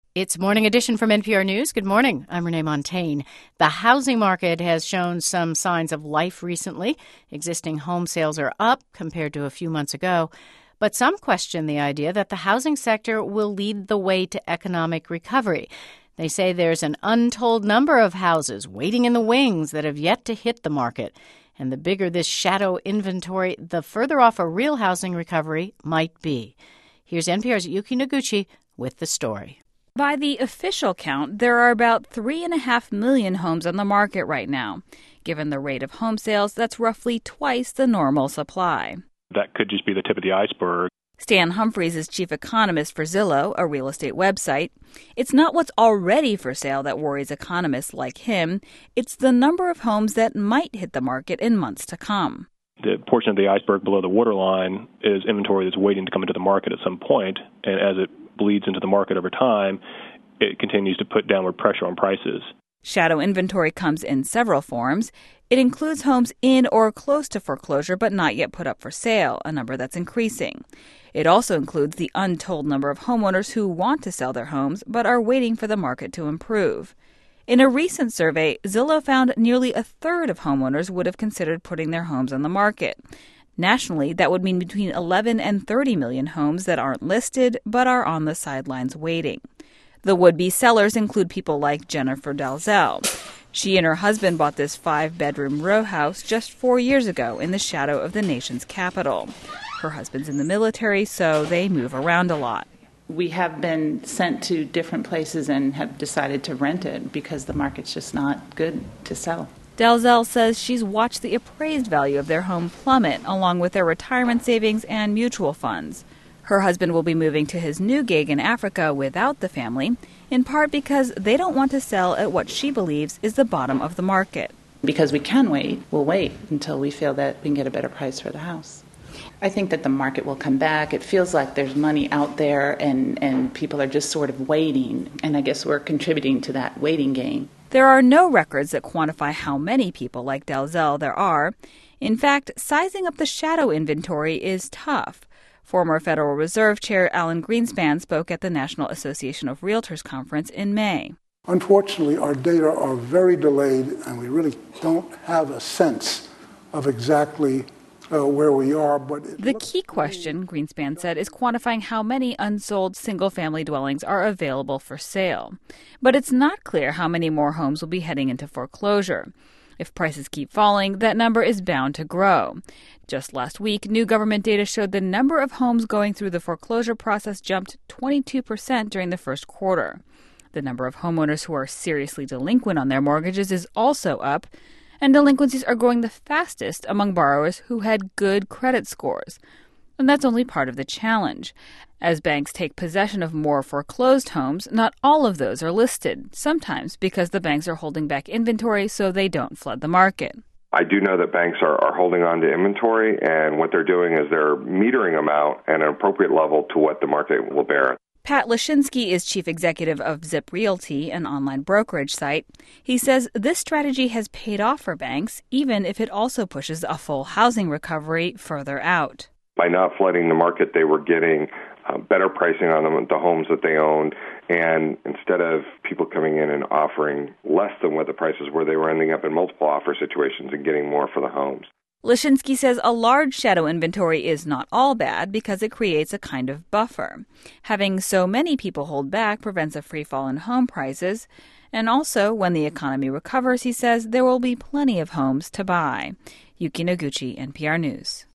It's Morning Edition from NPR News. Good morning. I'm Renee Montaigne. The housing market has shown some signs of life recently. Existing home sales are up compared to a few months ago. But some question the idea that the housing sector will lead the way to economic recovery. They say there's an untold number of houses waiting in the wings that have yet to hit the market. And the bigger this shadow inventory, the further off a real housing recovery might be. Here's NPR's Yuki Noguchi with the story. By the official count, there are about 3.5 million homes on the market right now. Given the rate of home sales, that's roughly twice the normal supply. That could just be the tip of the iceberg. Stan Humphries is chief economist for Zillow, a real estate website. It's not what's already for sale that worries economists like him. It's the number of homes that might hit the market in months to come. The portion of the iceberg below the waterline is inventory that's waiting to come into the market at some point, and as it bleeds into the market over time, it continues to put downward pressure on prices. Shadow inventory comes in several forms. It includes homes in or close to foreclosure but not yet put up for sale, a number that's increasing. It also includes the untold number of homeowners who want to sell their homes but are waiting for the market to improve. In a recent survey, Zillow found nearly a third of homeowners would have considered putting their homes on the market. Nationally, that would mean between 11 and 30 million homes that aren't listed but are on the sidelines waiting. The would-be sellers include people like Jennifer Dalzell. She and her husband bought this 5-bedroom row house just 4 years ago in the shadow of the nation's capital. Her husband's in the military, so they move around a lot. We have been sent to different places and have decided to rent it because the market's just not good to sell. Dalzell says she's watched the appraised value of their home plummet, along with their retirement savings and mutual funds. Her husband will be moving to his new gig in Africa without the family, in part because they don't want to sell at what she believes is the bottom of the market. Because we can wait, we'll wait until we feel that we can get a better price for the house. I think that the market will come back. It feels like there's money out there and people are just sort of waiting, and I guess we're contributing to that waiting game. There are no records that quantify how many people like Dalzell there are. In fact, sizing up the shadow inventory is tough. Former Federal Reserve Chair Alan Greenspan spoke at the National Association of Realtors conference in May. Unfortunately, our data are very delayed, and we really don't have a sense of exactly where we are. But the key question, Greenspan said, is quantifying how many unsold single-family dwellings are available for sale. But it's not clear how many more homes will be heading into foreclosure. If prices keep falling, that number is bound to grow. Just last week, new government data showed the number of homes going through the foreclosure process jumped 22% during the first quarter. The number of homeowners who are seriously delinquent on their mortgages is also up, and delinquencies are growing the fastest among borrowers who had good credit scores. And that's only part of the challenge. As banks take possession of more foreclosed homes, not all of those are listed, sometimes because the banks are holding back inventory so they don't flood the market. I do know that banks are holding on to inventory, and what they're doing is they're metering them out at an appropriate level to what the market will bear. Pat Lashinsky is chief executive of Zip Realty, an online brokerage site. He says this strategy has paid off for banks, even if it also pushes a full housing recovery further out. By not flooding the market, they were getting better pricing on the homes that they owned, and instead of people coming in and offering less than what the prices were, they were ending up in multiple offer situations and getting more for the homes. Lashinsky says a large shadow inventory is not all bad because it creates a kind of buffer. Having so many people hold back prevents a free fall in home prices. And also, when the economy recovers, he says, there will be plenty of homes to buy. Yuki Noguchi, NPR News.